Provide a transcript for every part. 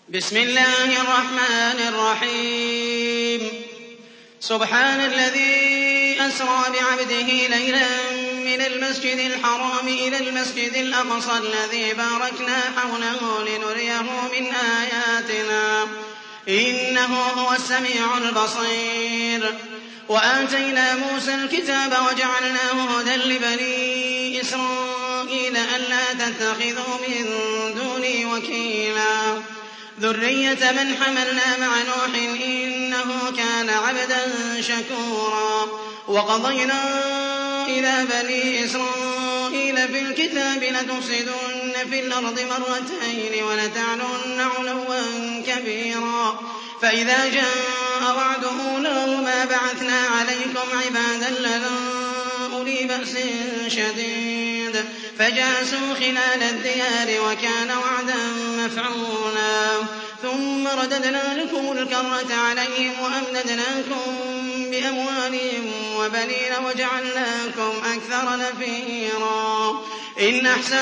بسم الله الرحمن الرحيم سبحان الذي أسرى بعبده ليلا من المسجد الحرام إلى المسجد الأقصى الذي باركنا حوله لنريه من آياتنا إنه هو السميع البصير وآتينا موسى الكتاب وجعلناه هدى لبني إسرائيل ألا تتخذوا من دوني وكيلا ذرية من حملنا مع نوح إنه كان عبدا شكورا وقضينا إلى بني إسرائيل في الكتاب لتفسدن في الأرض مرتين ولتعلن علوا كبيرا فإذا جاء وعد أولاهما بعثنا عليكم عبادا لنا أولي بأس شديد فجاسوا خلال الديار وكان وعدا مفعولا ثم رددنا لكم الكرة عليهم وأمددناكم بأموال وبنين وجعلناكم أكثر نفيرا إن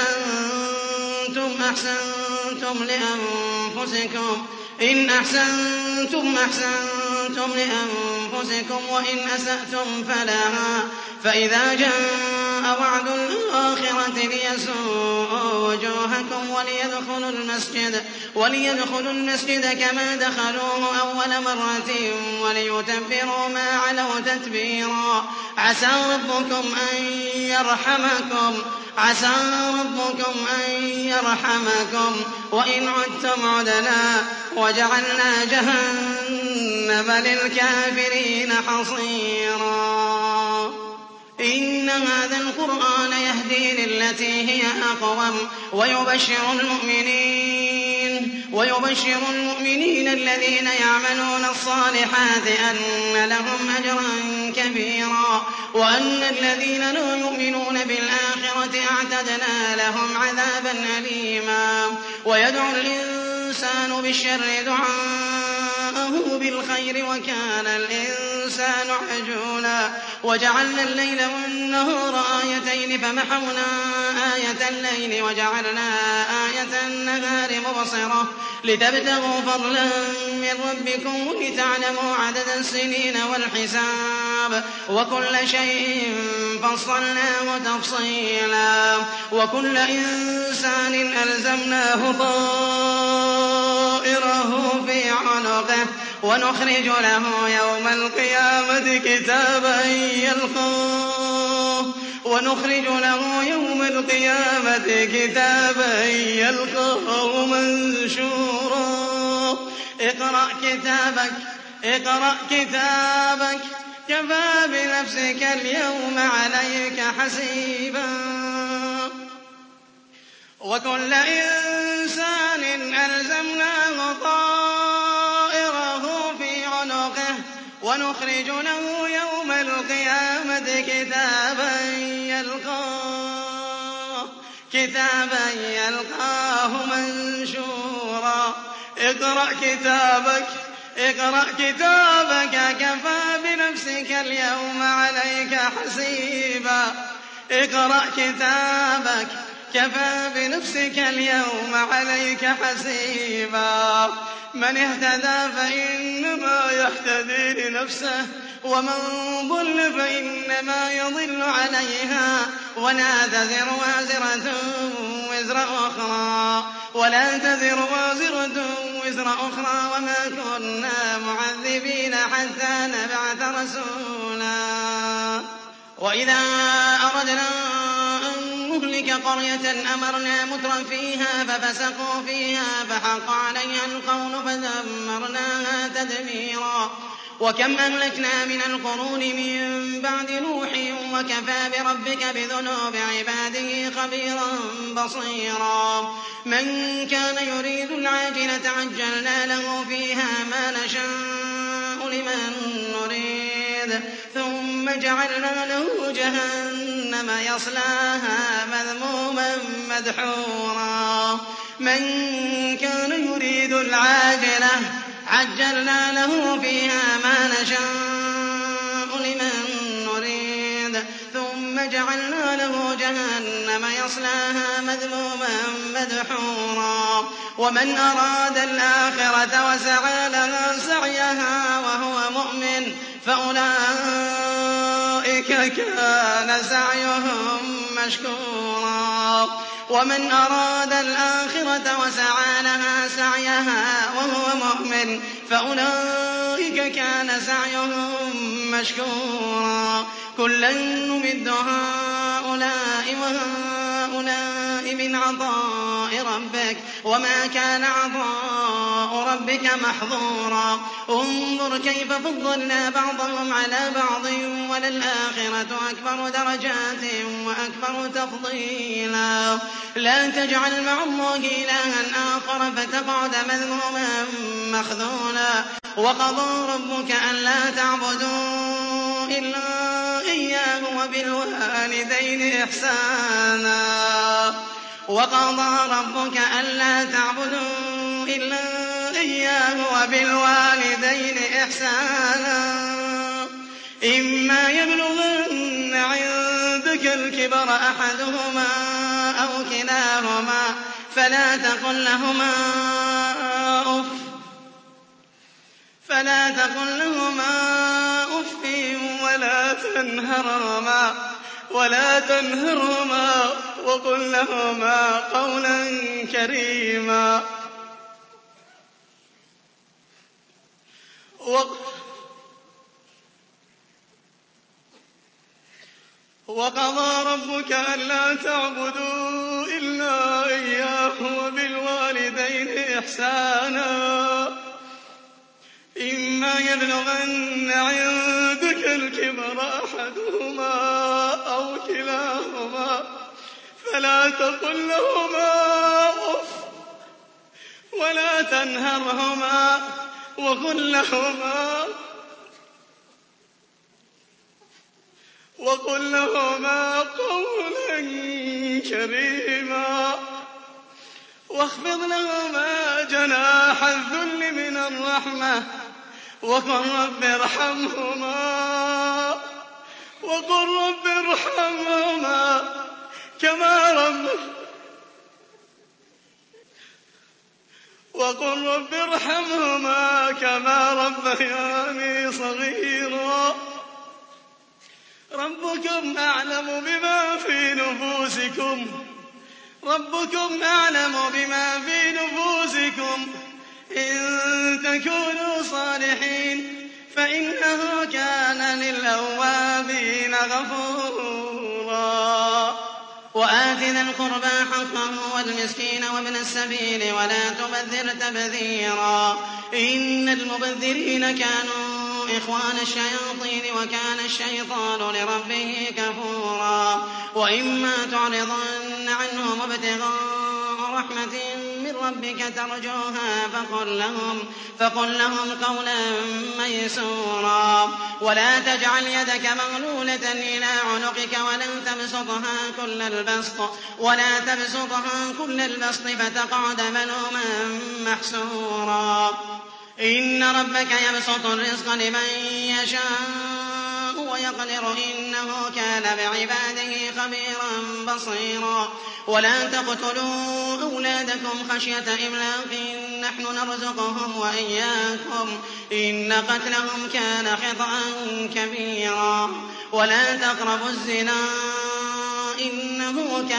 أحسنتم لأنفسكم وإن أسأتم فلها فإذا جاء وعد الآخرة ليسوءوا وجوهكم وليدخلوا المسجد كما دخلوه أول مرة وليتبروا ما علوا تتبيرا عسى ربكم أن يرحمكم وإن عدتم عدنا وجعلنا جهنم للكافرين حصيرا إن هذا القرآن يهدي للتي هي أقوم ويبشر المؤمنين الذين يعملون الصالحات أن لهم أجرا كبيرا وأن الذين لا يؤمنون بالآخرة أعتدنا لهم عذابا أليما ويدعو الإنسان بالشر دعاءه بالخير وكان الإنسان عجولا وجعلنا الليل والنهار آيتين فمحونا آية الليل وجعلنا آية النهار مبصرة لتبتغوا فضلا من ربكم ولتعلموا عدد السنين والحساب وكل شيء فصلناه تفصيلا وكل إنسان ألزمناه طائره في عنقه ونخرج له يوم القيامة كتابا يلقاه منشورا اقرأ كتابك كفى بنفسك اليوم عليك حسيبا وكل إنسان ألزمناه طائره في عنقه ونخرج له يوم القيامة كتابا يلقاه منشورا اقرأ كتابك كفى بنفسك اليوم عليك حسيبا من اهتدى فإنما يهتدي لنفسه ومن ضل فإنما يضل عليها ولا تزر وزر أخرى وما كنا معذبين حتى نبعث رسولا وإذا أردنا أن نهلك قرية أمرنا مترفيها ففسقوا فيها فحق عليها القول فدمرناها تدميرا وكم أهلكنا من القرون من بعد نوح وكفى بربك بذنوب عباده خبيرا بصيرا من كان يريد العاجلة عجلنا له فيها ما نشاء لمن نريد ثم جعلنا له جهنم يصلاها مذموما مدحورا من كان يريد العاجلة عجلنا له فيها ما نشاء لمن نريد ثم جعلنا له جهنم يصلاها مذموما مدحورا ومن أراد الآخرة وسعى لها سعيها وهو مؤمن فأولئك كان سعيهم مشكورا ومن أراد الآخرة وسعى لها سعيها وهو مؤمن فأولئك كان سعيهم مشكورا كلا نمد هؤلاء وهؤلاء من عطاء ربك وما كان عطاء ربك محظورا انظر كيف فضلنا بعضهم على بعض وللآخرة أكبر درجات وأكبر تفضيلا لا تجعل مع الله إلها آخر فتقعد مذموما مخذولا وقضى ربك ألا تعبدوا إلا إياه وبالوالدين إحسانا إما يبلغن عندك الكبر أحدهما أو كلاهما فلا تقل لهما أف ولا تنهرهما وقل لهما قولا كريما وقضى ربك ألا تعبدوا إلا إياه وبالوالدين إحسانا إما يبلغن عندك الكبر أحدهما أو كلاهما فلا تقل لهما أف ولا تنهرهما وقل لهما قولا كريما واخفض لهما جناح الذل من الرحمة وقل رب ارحمهما كما ربياني صغيرا ربكم أعلم بما في نفوسكم إن تكونوا صالحين فإنه كان للأوابين غفورا وآت ذا القربى حقه والمسكين وابن السبيل ولا تبذر تبذيرا إن المبذرين كانوا إخوان الشياطين وكان الشيطان لربه كفورا وإما تعرضن عنهم ابتغاء رحمة من ربك ترجوها فقل لهم قولا ميسورا ولا تجعل يدك مغلولة إلى عنقك ولا تبسطها كل البسط فتقعد ملوما محسورا إن ربك يبسط الرزق لمن يشاء ويقدر إنه كان بعباده خبيرا بصيرا ولا تقتلوا أولادكم خشية إملاق نحن نرزقهم وإياكم إن قتلهم كان خطأ كبيرا ولا تقربوا الزنا إنه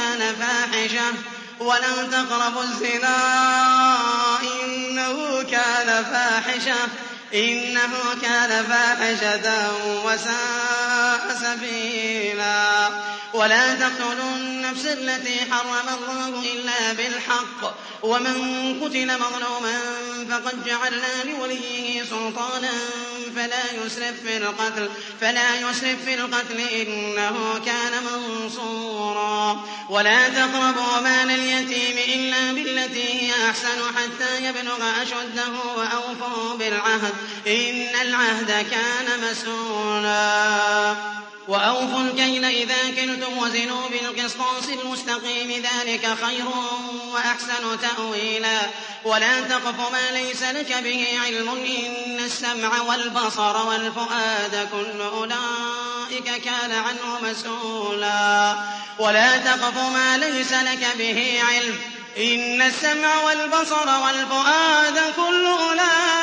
كان فاحشة وساء سبيلا ولا تقتلوا النفس التي حرم الله إلا بالحق ومن قتل مظلوما فقد جعلنا لوليه سلطانا فلا يسرف في القتل إنه كان منصورا ولا تقربوا مال اليتيم إلا بالتي هي أحسن حتى يبلغ أشده وأوفوا بالعهد إن العهد كان مسؤولا وأوفوا الكيل إذا كلتم وزنوا بالقسطاس المستقيم ذلك خير وأحسن تأويلا ولا تقف ما ليس لك به علم إن السمع والبصر والفؤاد كل أولئك كان عنه مسؤولا ولا تقف ما ليس لك به علم إن السمع والبصر والفؤاد كل أولئك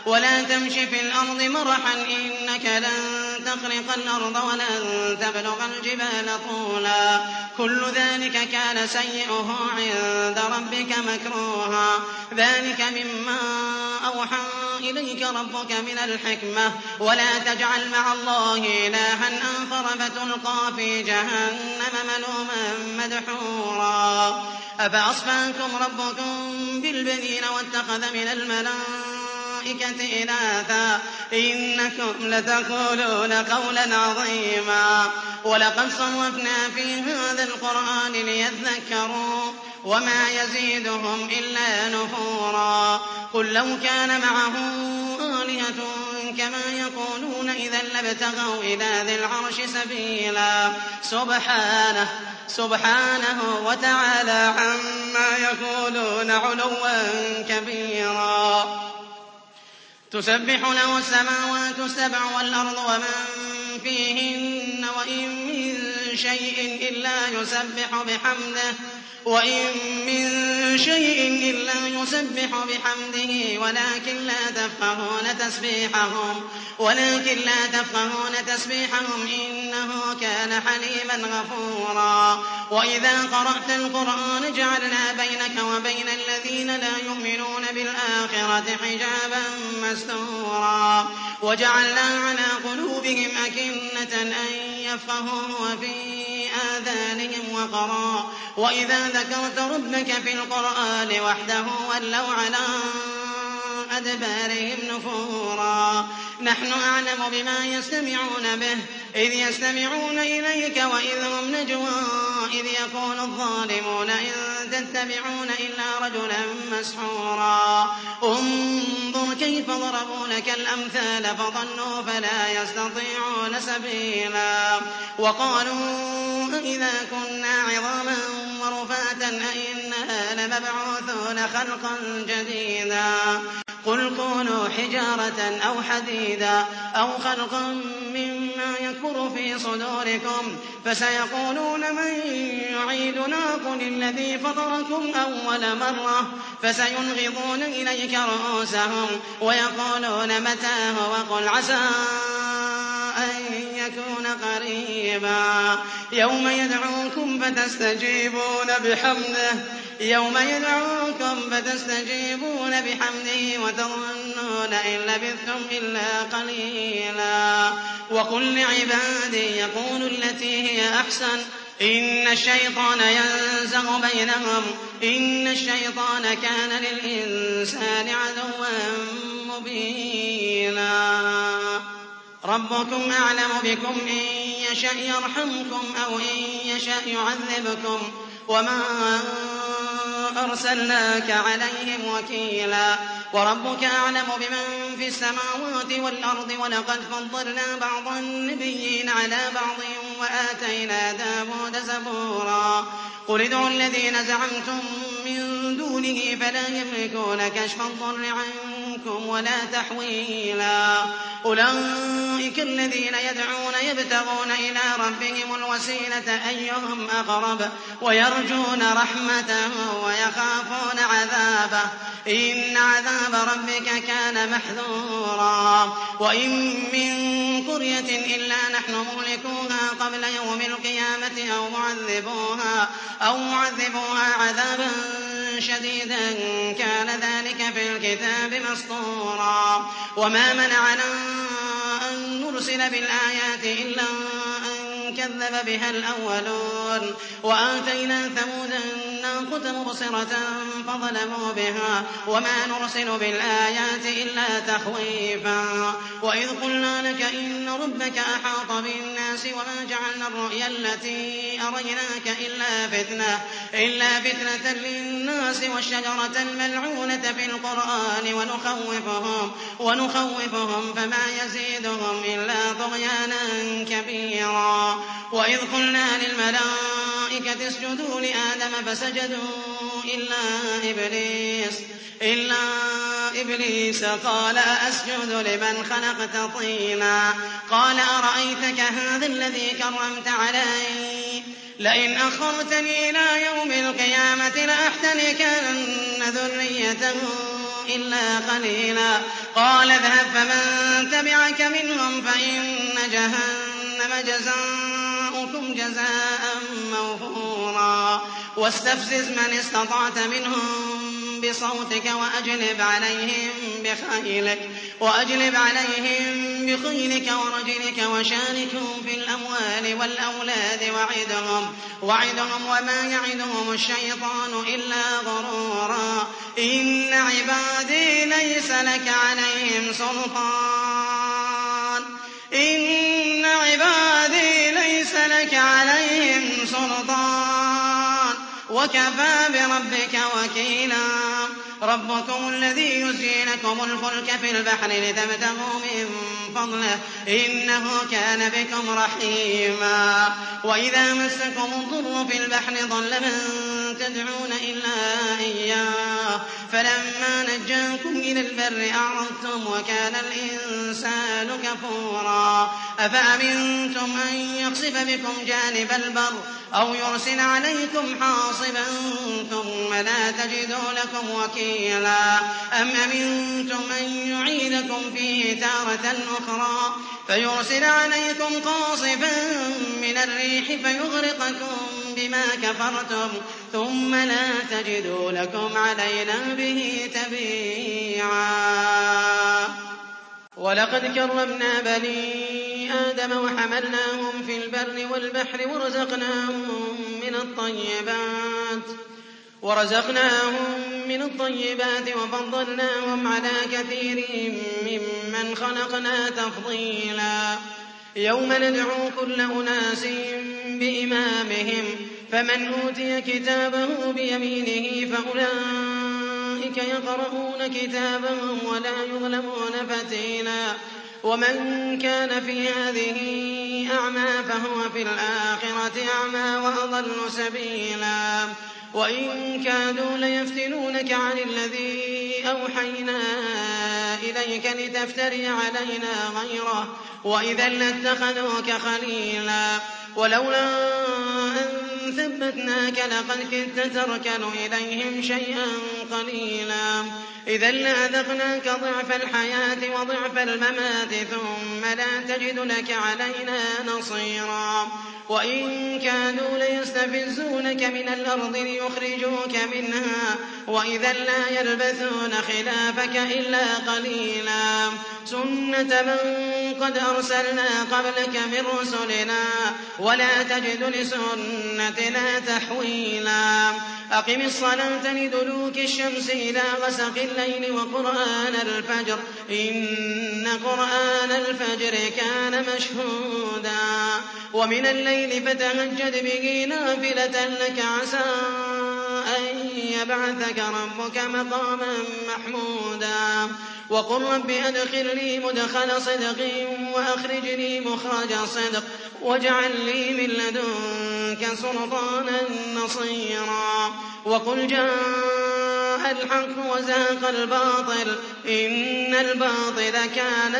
ولا تمش في الأرض مرحا إنك لن تخرق الأرض ولن تبلغ الجبال طولا كل ذلك كان سيئه عند ربك مكروها ذلك مما أوحى إليك ربك من الحكمة ولا تجعل مع الله إلها آخر فتلقى في جهنم ملوما مدحورا أفأصفاكم ربكم بالبنين واتخذ من الملائكة إناثا إنكم لتقولون قولا عظيما ولقد صرفنا في هذا القرآن ليذكروا وما يزيدهم إلا نفورا قل لو كان معه آلهة كما يقولون إذا لابتغوا إلى ذي العرش سبيلا سبحانه وتعالى عما يقولون علوا كبيرا تسبح له السماوات السبع والأرض ومن فيهن وإن من شيء إلا يسبح بحمده ولكن لا تفقهون تسبيحهم إنه كان حليما غفورا وإذا قرأت القرآن جعلنا بينك وبين الذين لا يؤمنون بالآخرة حجابا مستورا وجعلنا على قلوبهم أكنة أن يفقهوه وفي آذانهم وقرا وإذا ذكرت ربك في القرآن وحده ولوا على أدبارهم نفورا نحن أعلم بما يستمعون به إذ يستمعون إليك وإذ هم نجوى إذ يقول الظالمون إن تتبعون إلا رجلا مسحورا انظر كيف ضربوا لك الأمثال فضلوا فلا يستطيعون سبيلا وقالوا إذا كنا عظاما ورفاتا أئنا لمبعوثون خلقا جديدا قل كونوا حجارة أو حديدا أو خلقا مما يكبر في صدوركم فسيقولون من يعيدنا قل الذي فطركم أول مرة فسينغضون إليك رؤوسهم ويقولون متى هو قل عسى أن يكون قريبا يوم يدعوكم فتستجيبون بحمده وتظنون إن لبثتم إلا قليلا وقل لعبادي يقولوا التي هي أحسن إن الشيطان ينزغ بينهم إن الشيطان كان للإنسان عدوا مبينا ربكم أعلم بكم إن يشأ يرحمكم أو إن يشأ يعذبكم وما أرسلناك عليهم وكيلا وربك أعلم بمن في السماوات والأرض ولقد فضلنا بعض النبيين على بعض وآتينا داود زبورا قل ادعوا الذين زعمتم من دونه فلا يملكون كشف الضر عنكم ولا تحويلا أولئك الذين يدعون يبتغون إلى ربهم الوسيلة أيهم أقرب ويرجون رحمته ويخافون عذابه إن عذاب ربك كان محذورا وإن من قرية إلا نحن مهلكوها قبل يوم القيامة أو معذبوها عذابا شديدا كان ذلك في الكتاب مسطورا وما منعنا أن نرسل بالآيات إلا أن كذب بها الأولون وآتينا ثمود الناقة مبصرة فظلموا بها وما نرسل بالآيات إلا تخويفا وإذ قلنا لك إن ربك أحاط بالناس وما جعلنا الرؤيا التي أريناك إلا فتنة للناس والشجرة الملعونة في القرآن ونخوفهم فما يزيدهم إلا طغيانا كبيرا وإذ قلنا للملائكة اسجدوا لآدم فسجدوا إلا إبليس قال أسجد لمن خلقت طينا قال أرأيتك هذا الذي كرمت علي لئن أخرتني إلى يوم القيامة لأحتنكن ذريته إلا قليلا قال اذهب فمن تبعك منهم فإن جهنم جزاؤكم جزاء موفورا واستفزز من استطعت منهم بصوتك وأجلب عليهم بخيلك ورجلك وشاركهم في الأموال والأولاد وعدهم وما يعدهم الشيطان إلا غرورا إن عبادي ليس لك عليهم سلطان وكفى بربك وكيلا ربكم الذي يزجي لكم الفلك في البحر لتبتغوا من فضله إنه كان بكم رحيما وإذا مسكم الضر في البحر ضل من تدعون إلا إياه فلما نجاكم إلى البر أعرضتم وكان الإنسان كفورا أفأمنتم أن يخسف بكم جانب البر أو يرسل عليكم حاصبا ثم لا تجدوا لكم وكيلا أم أمنتم أن يعيدكم فيه تارة أخرى فيرسل عليكم قاصفا من الريح فيغرقكم بما كفرتم ثم لا تجدوا لكم علينا به تبيعا ولقد كرمنا بني آدم وحملناهم في البر والبحر ورزقناهم من الطيبات وفضلناهم على كثير ممن خلقنا تفضيلا يوم ندعو كل أناس بإمامهم فمن أوتي كتابه بيمينه فأولئك يقرؤون كتابهم ولا يظلمون فتيلا ومن كان في هذه أعمى فهو في الآخرة أعمى وأضل سبيلا وإن كادوا ليفتنونك عن الذي أوحينا إليك لتفتري علينا غيره وإذا لاتخذوك خليلا ولولا أن ثبتناك لقد كدت تركن إليهم شيئا قليلا إذا لأذقناك ضعف الحياة وضعف الممات ثم لا تجد لك علينا نصيرا وإن كانوا ليستفزونك من الأرض ليخرجوك منها وإذا لا يلبثون خلافك إلا قليلا سنة من قد أرسلنا قبلك من رسلنا ولا تجد لسنتنا تحويلا أقم الصلاة لدلوك الشمس إلى غسق الليل وقرآن الفجر إن قرآن الفجر كان مشهودا ومن الليل فتهجد به نافلة لك عسى أن يبعثك ربك مقاما محمودا وقل رب أدخلني مدخل صدق وأخرجني مخرج صدق واجعل لي من لدنك سلطانا نصيرا وقل جاء الحق وزهق الباطل إن الباطل كان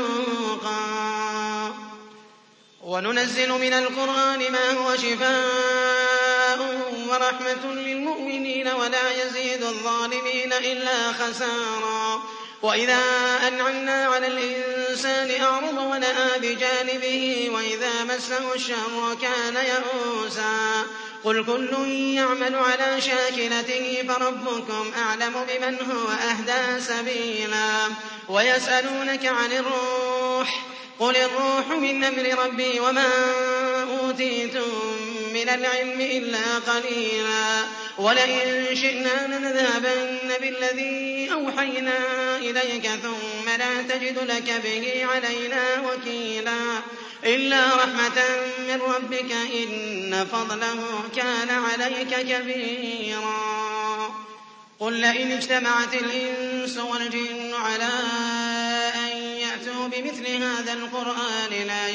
زهوقا وننزل من القرآن ما هو شفاء ورحمة للمؤمنين ولا يزيد الظالمين إلا خسارا وإذا أنعمنا على الإنسان أعرض ونأى بجانبه وإذا مسه الشر كان يئوسا قل كل يعمل على شاكلته فربكم أعلم بمن هو أهدى سبيلا ويسألونك عن الروح قل الروح من أمر ربي وما أوتيتم من العلم إلا قليلا ولئن شئنا لنذهبن بالذي أوحينا إليك ثم لا تجد لك به علينا وكيلا إلا رحمة من ربك إن فضله كان عليك كبيرا قل لئن اجتمعت الإنس والجن على أن يأتوا بمثل هذا القرآن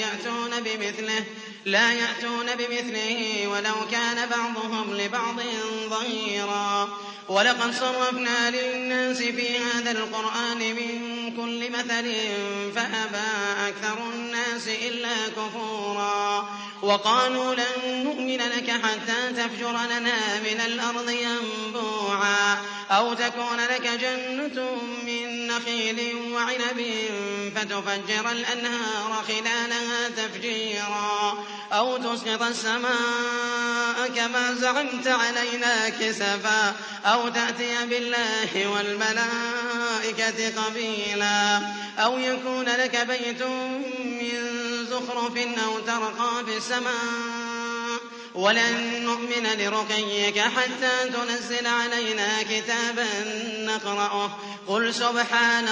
لا يأتون بمثله ولو كان بعضهم لبعض ظهيرا ولقد صرفنا للناس في هذا القرآن من كل مثل فأبى أكثر الناس إلا كفورا وقالوا لن نؤمن لك حتى تفجر لنا من الأرض ينبوعا أو تكون لك جنة من نخيل وعنب فتفجر الأنهار خلالها تفجيرا أو تسقط السماء كما زعمت علينا كسفا أو تأتي بالله والملائكة قبيلا أو يكون لك بيت من زخرف أو ترقى في السماء ولن نؤمن لرقيك حتى تنزل علينا كتابا نقرأه قل سبحان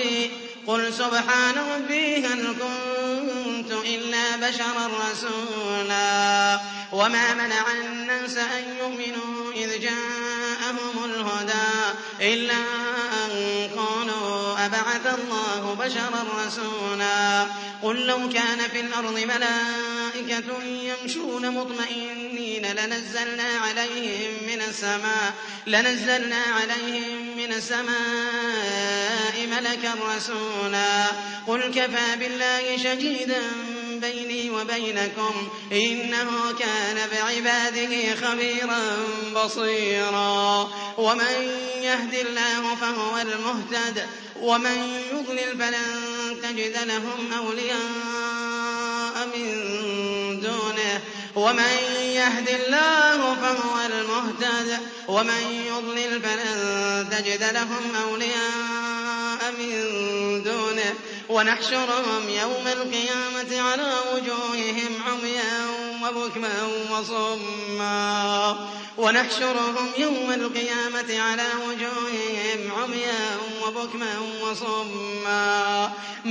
ربي هل كنت إلا بشرا رسولا وما منع الناس أن يؤمنوا إذ جاءهم الهدى إلا أن قالوا أبعث الله بشرا رسولا قل لو كان في الأرض ملائكة يمشون مطمئنين لنزلنا عليهم من السماء ملكا رسولا قل كفى بالله شهيدا بيني وبينكم إنه كان بعباده خبيرا بصيرا ومن يهد الله فهو المهتد ومن يضلل فلن تجد لهم أولياء من دونه ومن يهد الله فهو المهتد ومن يضلل فلن تجد لهم أولياء من دونه ونحشرهم يوم القيامة على وجوههم عميا وبكما وصما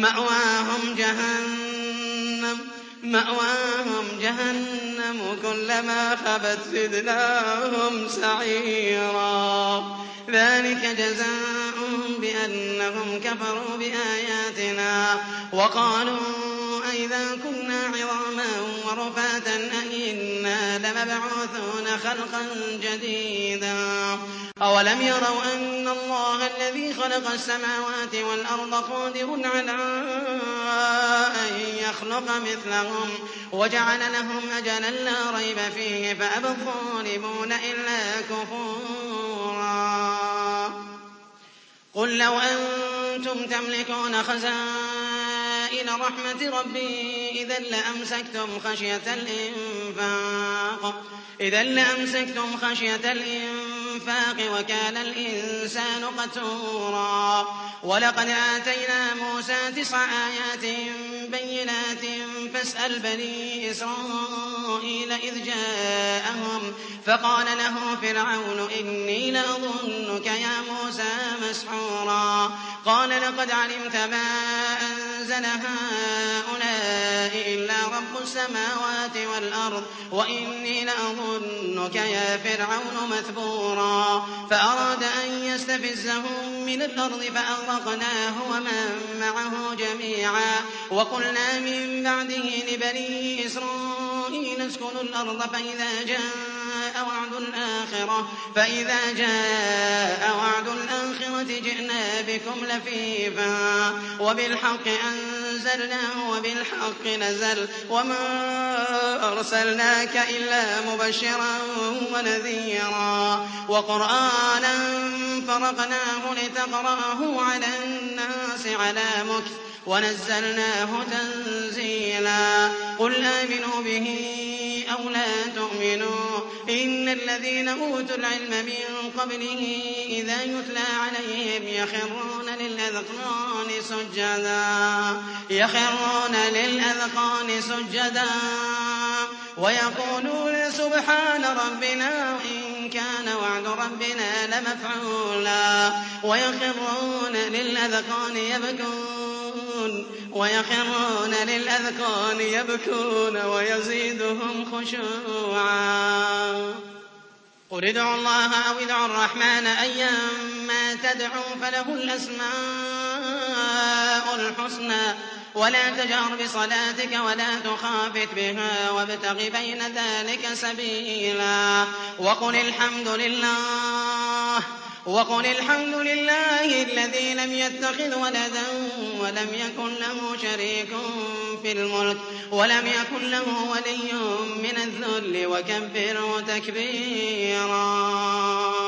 مأواهم جهنم كلما خبت زدناهم سعيرا ذلك جزاؤهم بأنهم كفروا بآياتنا وقالوا أئذا كنا عظاما ورفاتا أئنا لمبعوثون خلقا جديدا أولم يروا أن الله الذي خلق السماوات والأرض قادر على أن يخلق مثلهم وجعل لهم أجلا لا ريب فيه فأبى الظالمون إلا كفورا قل لو أنتم تملكون خزائن رحمة ربي إذا لأمسكتم خشية الإنفاق وكان الإنسان قتورا ولقد آتينا موسى 9 آيات بينات فاسأل بني إسرائيل إذ جاءهم فقال له فرعون إني لأظنك يا موسى مسحورا قال لقد علمت ما أنزل هؤلاء إلا رب السماوات والأرض وإني لأظنك يا فرعون مثبورا فأراد أن يستفزهم من الأرض فأغرقناه ومن معه جميعا وقلنا من بعده لبني إسرائيل اسكنوا الأرض فإذا جاء وعد الآخرة جئنا بكم لفيفا وبالحق أنزلناه وبالحق نزل وما أرسلناك إلا مبشرا ونذيرا وقرآنا فرقناه لتقرأه على الناس على مكث ونزلناه تنزيلا قل آمنوا به أو لا تؤمنوا إن الذين أوتوا العلم من قبله إذا يتلى عليهم يخرون للأذقان سجدا ويقولون سبحان ربنا إن كان وعد ربنا لمفعولا ويخرون للأذقان يبكون ويزيدهم خشوعا قل ادعوا الله أو ادعوا الرحمن أيما تدعوا فله الأسماء الحسنى ولا تجهر بصلاتك ولا تخافت بها وابتغ بين ذلك سبيلا وقل الحمد لله الذي لم يتخذ ولدا ولم يكن له شريك في الملك ولم يكن له ولي من الذل وكبره تكبيرا